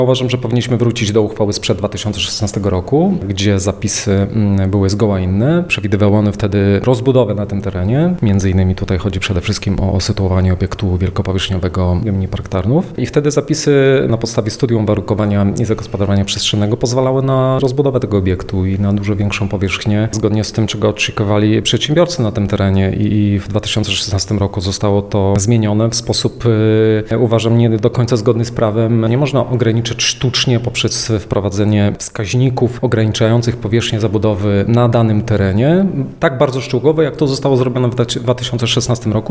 Uważam, że powinniśmy wrócić do uchwały sprzed 2016 roku, gdzie zapisy były zgoła inne. Przewidywały one wtedy rozbudowę na tym terenie. Między innymi tutaj chodzi przede wszystkim o usytuowanie obiektu wielkopowierzchniowego Mini Park Tarnów. I wtedy zapisy na podstawie studium warunkowania i zagospodarowania przestrzennego pozwalały na rozbudowę tego obiektu i na dużo większą powierzchnię, zgodnie z tym, czego oczekiwali przedsiębiorcy na tym terenie. I w 2016 roku zostało to zmienione w sposób, uważam, nie do końca zgodny z prawem. Nie można ograniczyć sztucznie poprzez wprowadzenie wskaźników ograniczających powierzchnię zabudowy na danym terenie, tak bardzo szczegółowo, jak to zostało zrobione w 2016 roku.